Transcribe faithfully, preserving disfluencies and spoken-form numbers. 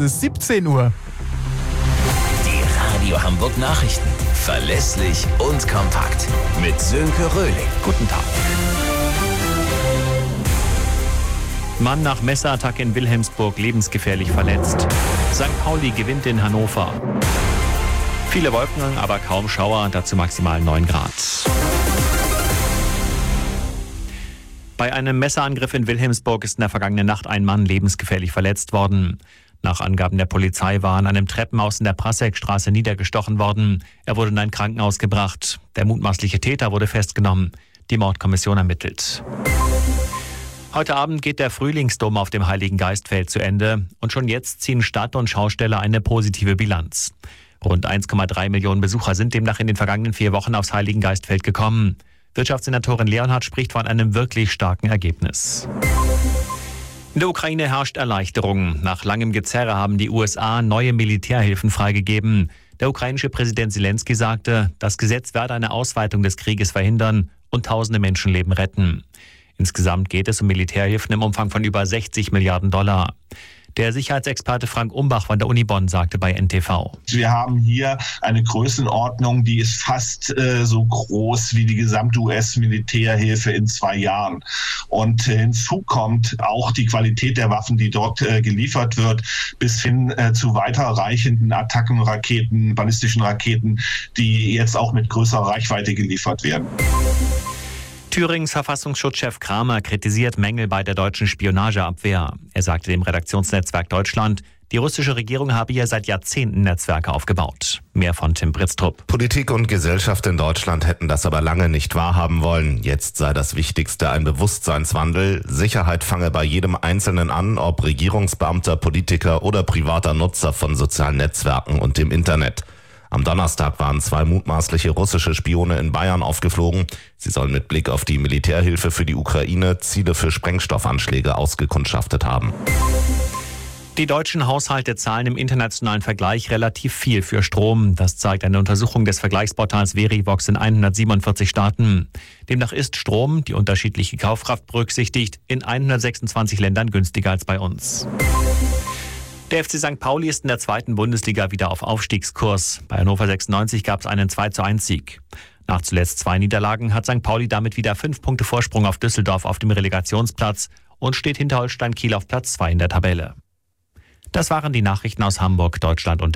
ist siebzehn Uhr. Die Radio Hamburg Nachrichten. Verlässlich und kompakt. Mit Sönke Röhling. Guten Tag. Mann nach Messerattacke in Wilhelmsburg lebensgefährlich verletzt. Sankt Pauli gewinnt in Hannover. Viele Wolken, aber kaum Schauer, dazu maximal neun Grad. Bei einem Messerangriff in Wilhelmsburg ist in der vergangenen Nacht ein Mann lebensgefährlich verletzt worden. Nach Angaben der Polizei war er an einem Treppenhaus in der Prasseckstraße niedergestochen worden. Er wurde in ein Krankenhaus gebracht. Der mutmaßliche Täter wurde festgenommen. Die Mordkommission ermittelt. Heute Abend geht der Frühlingsdom auf dem Heiligen Geistfeld zu Ende. Und schon jetzt ziehen Stadt und Schausteller eine positive Bilanz. Rund eins Komma drei Millionen Besucher sind demnach in den vergangenen vier Wochen aufs Heiligen Geistfeld gekommen. Wirtschaftssenatorin Leonhardt spricht von einem wirklich starken Ergebnis. In der Ukraine herrscht Erleichterung. Nach langem Gezerre haben die U S A neue Militärhilfen freigegeben. Der ukrainische Präsident Zelensky sagte, das Gesetz werde eine Ausweitung des Krieges verhindern und tausende Menschenleben retten. Insgesamt geht es um Militärhilfen im Umfang von über sechzig Milliarden Dollar. Der Sicherheitsexperte Frank Umbach von der Uni Bonn sagte bei N T V. Wir haben hier eine Größenordnung, die ist fast äh, so groß wie die gesamte U S-Militärhilfe in zwei Jahren. Und äh, hinzu kommt auch die Qualität der Waffen, die dort äh, geliefert wird, bis hin äh, zu weiterreichenden Attackenraketen, ballistischen Raketen, die jetzt auch mit größerer Reichweite geliefert werden. Thürings Verfassungsschutzchef Kramer kritisiert Mängel bei der deutschen Spionageabwehr. Er sagte dem Redaktionsnetzwerk Deutschland, die russische Regierung habe hier seit Jahrzehnten Netzwerke aufgebaut. Mehr von Tim Britztrup. Politik und Gesellschaft in Deutschland hätten das aber lange nicht wahrhaben wollen. Jetzt sei das Wichtigste ein Bewusstseinswandel. Sicherheit fange bei jedem Einzelnen an, ob Regierungsbeamter, Politiker oder privater Nutzer von sozialen Netzwerken und dem Internet. Am Donnerstag waren zwei mutmaßliche russische Spione in Bayern aufgeflogen. Sie sollen mit Blick auf die Militärhilfe für die Ukraine Ziele für Sprengstoffanschläge ausgekundschaftet haben. Die deutschen Haushalte zahlen im internationalen Vergleich relativ viel für Strom. Das zeigt eine Untersuchung des Vergleichsportals Verivox in hundertsiebenundvierzig Staaten. Demnach ist Strom, die unterschiedliche Kaufkraft berücksichtigt, in hundertsechsundzwanzig Ländern günstiger als bei uns. Der F C Sankt Pauli ist in der zweiten Bundesliga wieder auf Aufstiegskurs. Bei Hannover sechsundneunzig gab es einen zwei zu eins Sieg. Nach zuletzt zwei Niederlagen hat Sankt Pauli damit wieder fünf Punkte Vorsprung auf Düsseldorf auf dem Relegationsplatz und steht hinter Holstein Kiel auf Platz zwei in der Tabelle. Das waren die Nachrichten aus Hamburg, Deutschland und